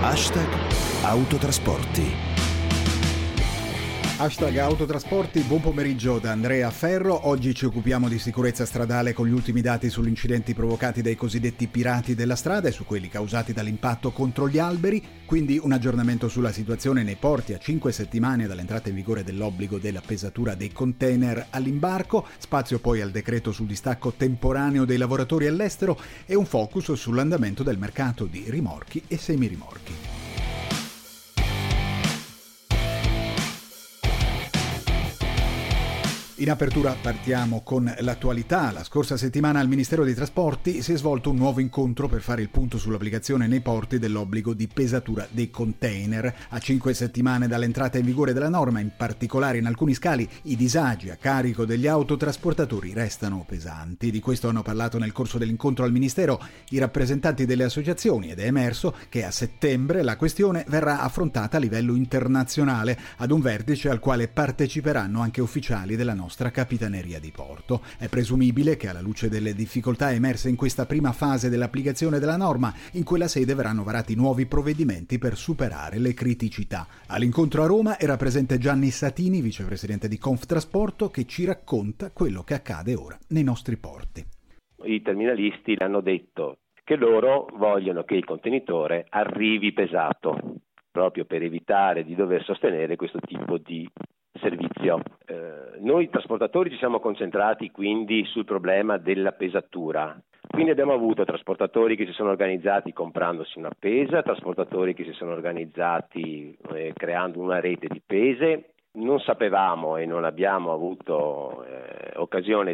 #autotrasporti. #autotrasporti, buon pomeriggio da Andrea Ferro. Oggi ci occupiamo di sicurezza stradale con gli ultimi dati sugli incidenti provocati dai cosiddetti pirati della strada e su quelli causati dall'impatto contro gli alberi, quindi un aggiornamento sulla situazione nei porti a 5 settimane dall'entrata in vigore dell'obbligo della pesatura dei container all'imbarco, spazio poi al decreto sul distacco temporaneo dei lavoratori all'estero e un focus sull'andamento del mercato di rimorchi e semirimorchi. In apertura partiamo con l'attualità. La scorsa settimana al Ministero dei Trasporti si è svolto un nuovo incontro per fare il punto sull'applicazione nei porti dell'obbligo di pesatura dei container. A 5 settimane dall'entrata in vigore della norma, in particolare in alcuni scali, i disagi a carico degli autotrasportatori restano pesanti. Di questo hanno parlato nel corso dell'incontro al Ministero i rappresentanti delle associazioni ed è emerso che a settembre la questione verrà affrontata a livello internazionale ad un vertice al quale parteciperanno anche ufficiali della nostra Capitaneria di Porto. È presumibile che alla luce delle difficoltà emerse in questa prima fase dell'applicazione della norma, in quella sede verranno varati nuovi provvedimenti per superare le criticità. All'incontro a Roma era presente Gianni Satini, vicepresidente di Conftrasporto, che ci racconta quello che accade ora nei nostri porti. I terminalisti hanno detto che loro vogliono che il contenitore arrivi pesato, proprio per evitare di dover sostenere questo tipo di servizio. Noi trasportatori ci siamo concentrati quindi sul problema della pesatura. Quindi abbiamo avuto trasportatori che si sono organizzati comprandosi una pesa, trasportatori che si sono organizzati creando una rete di pese. Non sapevamo e non abbiamo avuto occasione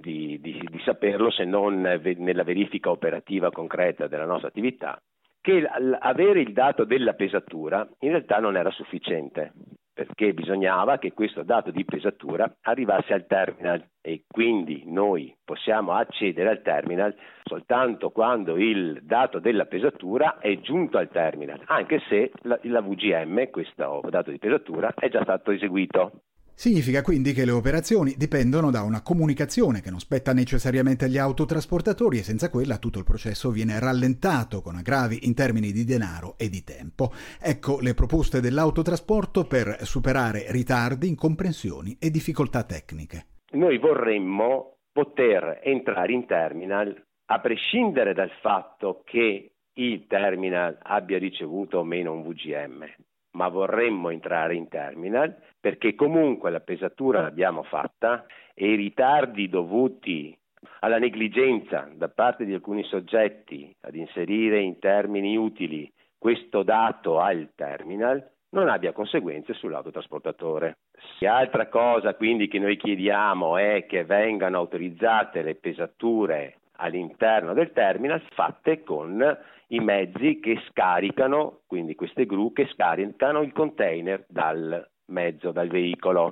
di saperlo se non nella verifica operativa concreta della nostra attività, che avere il dato della pesatura in realtà non era sufficiente, perché bisognava che questo dato di pesatura arrivasse al terminal e quindi noi possiamo accedere al terminal soltanto quando il dato della pesatura è giunto al terminal, anche se la VGM, questo dato di pesatura, è già stato eseguito. Significa quindi che le operazioni dipendono da una comunicazione che non spetta necessariamente agli autotrasportatori e senza quella tutto il processo viene rallentato con aggravi in termini di denaro e di tempo. Ecco le proposte dell'autotrasporto per superare ritardi, incomprensioni e difficoltà tecniche. Noi vorremmo poter entrare in terminal a prescindere dal fatto che il terminal abbia ricevuto o meno un VGM, ma vorremmo entrare in terminal perché comunque la pesatura l'abbiamo fatta e i ritardi dovuti alla negligenza da parte di alcuni soggetti ad inserire in termini utili questo dato al terminal non abbia conseguenze sull'autotrasportatore. Altra cosa quindi che noi chiediamo è che vengano autorizzate le pesature all'interno del terminal fatte con i mezzi che scaricano, quindi queste gru che scaricano il container dal mezzo, dal veicolo.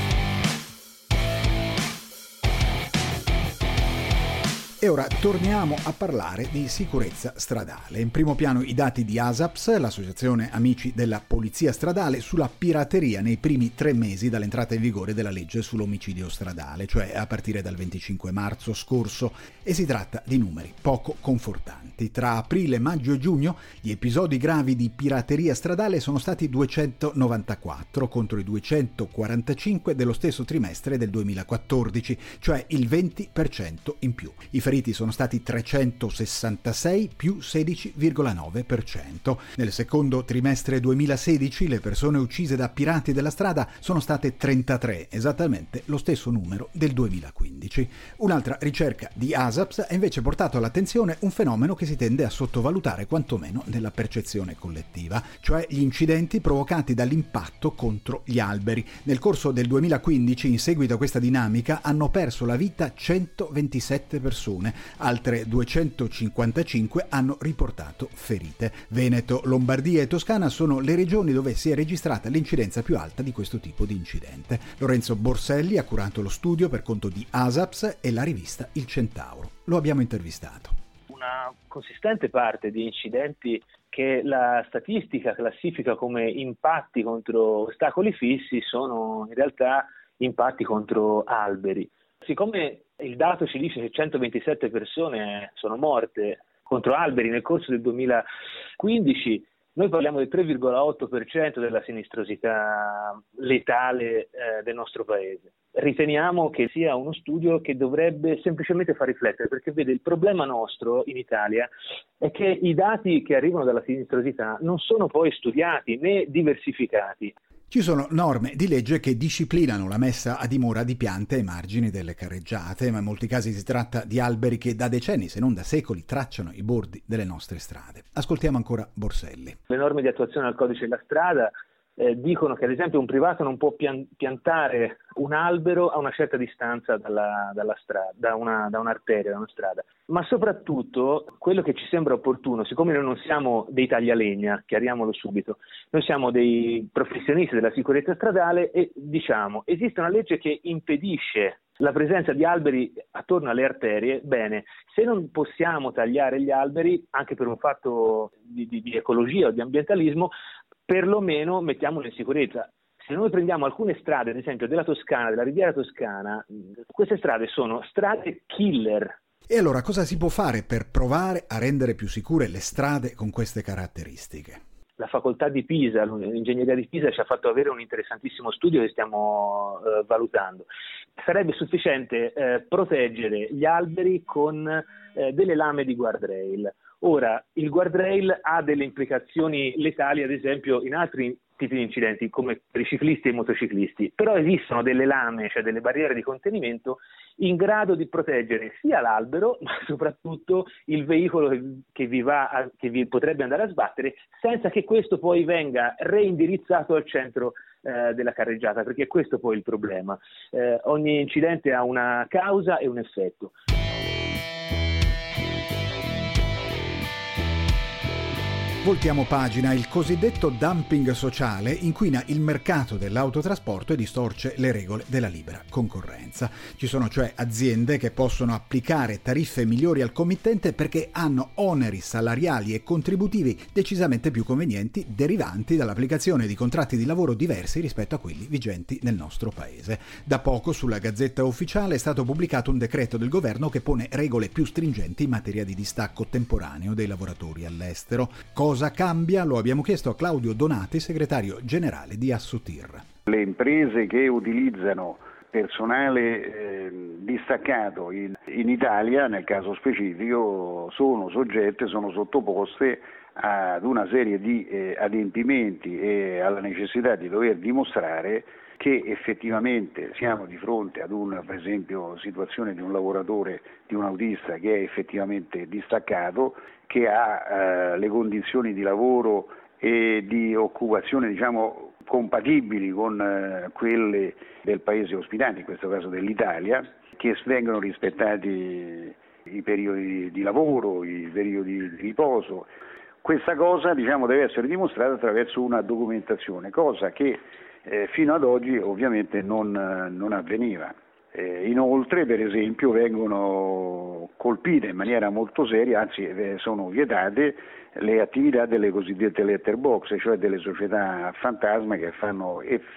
E ora torniamo a parlare di sicurezza stradale. In primo piano i dati di ASAPS, l'associazione Amici della Polizia Stradale, sulla pirateria nei primi 3 mesi dall'entrata in vigore della legge sull'omicidio stradale, cioè a partire dal 25 marzo scorso, e si tratta di numeri poco confortanti. Tra aprile, maggio e giugno gli episodi gravi di pirateria stradale sono stati 294 contro i 245 dello stesso trimestre del 2014, cioè il 20% in più. I feriti sono stati 366 più 16,9%. Nel secondo trimestre 2016 le persone uccise da pirati della strada sono state 33, esattamente lo stesso numero del 2015. Un'altra ricerca di ASAPS ha invece portato all'attenzione un fenomeno che si tende a sottovalutare quantomeno nella percezione collettiva, cioè gli incidenti provocati dall'impatto contro gli alberi. Nel corso del 2015, in seguito a questa dinamica, hanno perso la vita 127 persone. Altre 255 hanno riportato ferite. Veneto, Lombardia e Toscana sono le regioni dove si è registrata l'incidenza più alta di questo tipo di incidente. Lorenzo Borselli ha curato lo studio per conto di ASAPS e la rivista Il Centauro. Lo abbiamo intervistato. Una consistente parte di incidenti che la statistica classifica come impatti contro ostacoli fissi sono in realtà impatti contro alberi. Siccome il dato ci dice che 127 persone sono morte contro alberi nel corso del 2015, Noi parliamo del 3,8% della sinistrosità letale del nostro paese. Riteniamo che sia uno studio che dovrebbe semplicemente far riflettere, perché vede, il problema nostro in Italia è che i dati che arrivano dalla sinistrosità non sono poi studiati né diversificati. Ci sono norme di legge che disciplinano la messa a dimora di piante ai margini delle carreggiate, ma in molti casi si tratta di alberi che da decenni, se non da secoli, tracciano i bordi delle nostre strade. Ascoltiamo ancora Borselli. Le norme di attuazione al codice della strada dicono che ad esempio un privato non può piantare un albero a una certa distanza dalla strada, da un'arteria, da una strada. Ma soprattutto quello che ci sembra opportuno, siccome noi non siamo dei taglialegna, chiariamolo subito, noi siamo dei professionisti della sicurezza stradale e diciamo esiste una legge che impedisce la presenza di alberi attorno alle arterie. Bene, se non possiamo tagliare gli alberi, anche per un fatto di ecologia o di ambientalismo, perlomeno mettiamolo in sicurezza. Se noi prendiamo alcune strade, ad esempio della Toscana, della Riviera Toscana, queste strade sono strade killer. E allora cosa si può fare per provare a rendere più sicure le strade con queste caratteristiche? La facoltà di Pisa, l'ingegneria di Pisa ci ha fatto avere un interessantissimo studio che stiamo valutando. Sarebbe sufficiente proteggere gli alberi con delle lame di guardrail. Ora, il guardrail ha delle implicazioni letali, ad esempio, in altri tipi di incidenti, come per i ciclisti e i motociclisti, però esistono delle lame, cioè delle barriere di contenimento, in grado di proteggere sia l'albero, ma soprattutto il veicolo che vi potrebbe andare a sbattere, senza che questo poi venga reindirizzato al centro della carreggiata, perché questo poi è il problema. Ogni incidente ha una causa e un effetto. Voltiamo pagina. Il cosiddetto dumping sociale inquina il mercato dell'autotrasporto e distorce le regole della libera concorrenza. Ci sono cioè aziende che possono applicare tariffe migliori al committente perché hanno oneri salariali e contributivi decisamente più convenienti, derivanti dall'applicazione di contratti di lavoro diversi rispetto a quelli vigenti nel nostro paese. Da poco sulla Gazzetta Ufficiale è stato pubblicato un decreto del governo che pone regole più stringenti in materia di distacco temporaneo dei lavoratori all'estero. Cosa cambia? Lo abbiamo chiesto a Claudio Donati, segretario generale di Assotir. Le imprese che utilizzano personale distaccato in Italia, nel caso specifico, sono sottoposte ad una serie di adempimenti e alla necessità di dover dimostrare che effettivamente siamo di fronte ad per esempio, situazione di un lavoratore, di un autista che è effettivamente distaccato, che ha le condizioni di lavoro e di occupazione, diciamo, compatibili con quelle del paese ospitante, in questo caso dell'Italia, che vengono rispettati i periodi di lavoro, i periodi di riposo. Questa cosa, diciamo, deve essere dimostrata attraverso una documentazione, cosa che fino ad oggi ovviamente non avveniva. Inoltre, per esempio, vengono colpite in maniera molto seria, anzi sono vietate, le attività delle cosiddette letterbox, cioè delle società fantasma che fanno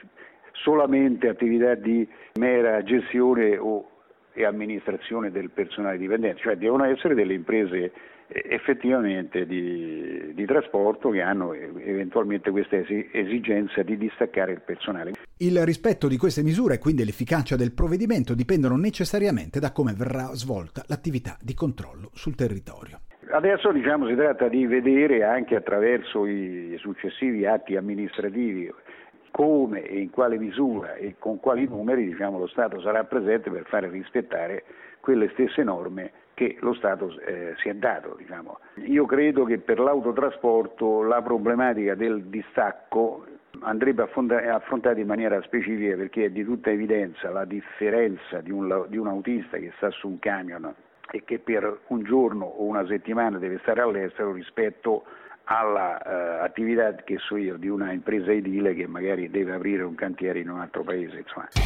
solamente attività di mera gestione e amministrazione del personale dipendente, cioè devono essere delle imprese effettivamente di trasporto che hanno eventualmente questa esigenza di distaccare il personale. Il rispetto di queste misure e quindi l'efficacia del provvedimento dipendono necessariamente da come verrà svolta l'attività di controllo sul territorio. Adesso si tratta di vedere anche attraverso i successivi atti amministrativi come e in quale misura e con quali numeri lo Stato sarà presente per fare rispettare quelle stesse norme che lo Stato si è dato. Io credo che per l'autotrasporto la problematica del distacco andrebbe affrontata in maniera specifica, perché è di tutta evidenza la differenza di un autista che sta su un camion e che per un giorno o una settimana deve stare all'estero rispetto alla attività che so io di una impresa edile che magari deve aprire un cantiere in un altro paese.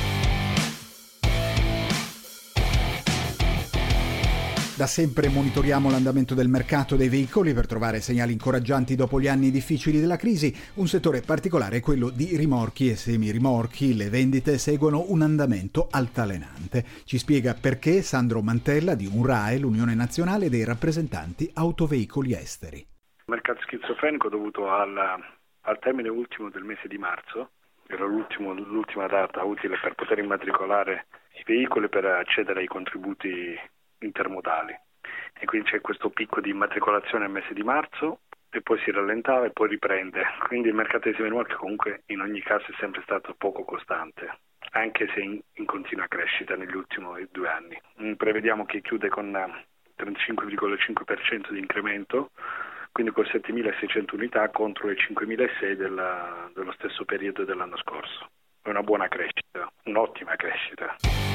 Da sempre monitoriamo l'andamento del mercato dei veicoli per trovare segnali incoraggianti dopo gli anni difficili della crisi. Un settore particolare è quello di rimorchi e semirimorchi. Le vendite seguono un andamento altalenante. Ci spiega perché Sandro Mantella di UNRAE, l'Unione Nazionale dei Rappresentanti Autoveicoli Esteri. mercato schizofrenico dovuto al termine ultimo del mese di marzo, era l'ultima data utile per poter immatricolare i veicoli per accedere ai contributi intermodali, e quindi c'è questo picco di immatricolazione al mese di marzo e poi si rallentava e poi riprende, quindi il mercato dei semi-rimorchi comunque in ogni caso è sempre stato poco costante, anche se in continua crescita negli ultimi 2 anni. Prevediamo che chiude con 35,5% di incremento, quindi con 7.600 unità contro le 5.600 dello stesso periodo dell'anno scorso. È una buona crescita, un'ottima crescita.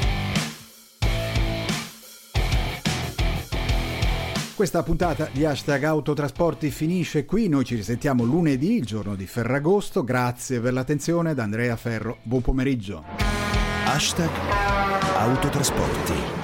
Questa puntata di Hashtag Autotrasporti finisce qui, noi ci risentiamo lunedì, il giorno di Ferragosto. Grazie per l'attenzione da Andrea Ferro, buon pomeriggio. Hashtag Autotrasporti.